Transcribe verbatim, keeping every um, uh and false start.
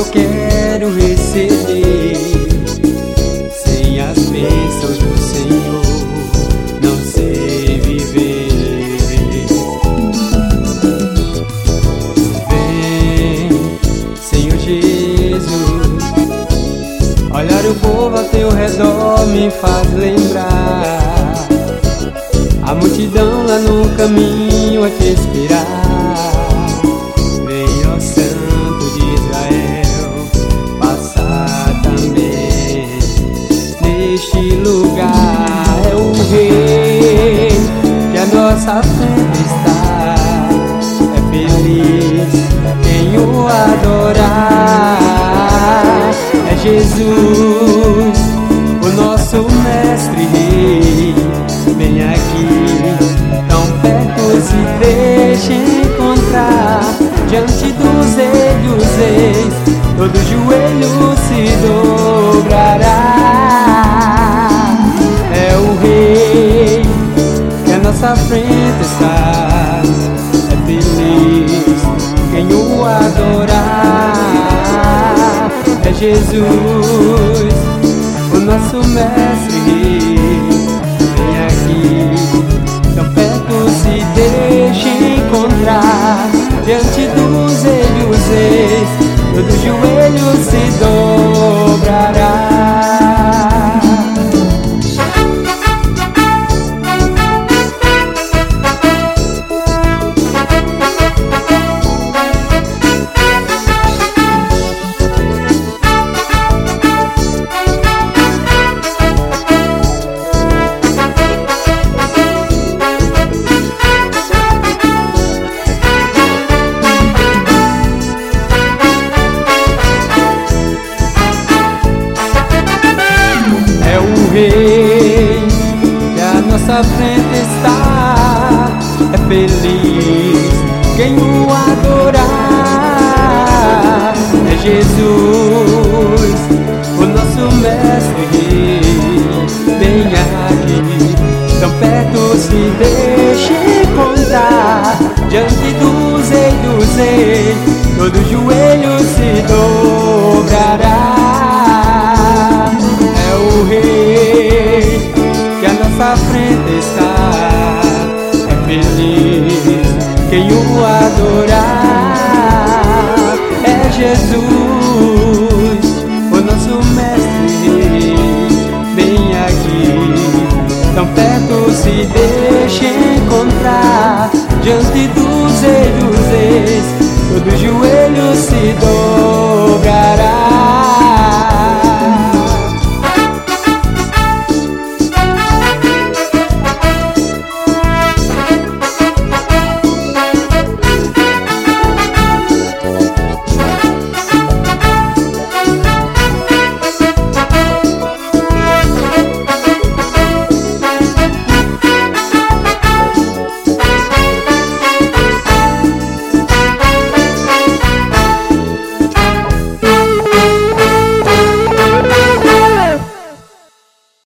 quero receber. Sem as bênçãos do Senhor não sei viver. Vem, Senhor Jesus, olhar o povo ao teu redor me faz lembrar a multidão lá no caminho a te esperar. Vem, ó Santo de Israel, passar também neste lugar. É o Rei que à nossa frente está. É feliz quem o adorar. É Jesus, o nosso mestre Rei. Vem aqui, tão perto, se deixe encontrar. Diante dos reis dos reis, todo joelho se dobrará. É o Rei que à nossa frente está. É feliz quem o adorar. É Jesus, o nosso mestre Rei. Vem aqui, tão perto, se deixe encontrar. Diante dos reis dos reis, todo joelho se dobrará. Rei que à nossa frente está. É feliz quem o adorar. É Jesus,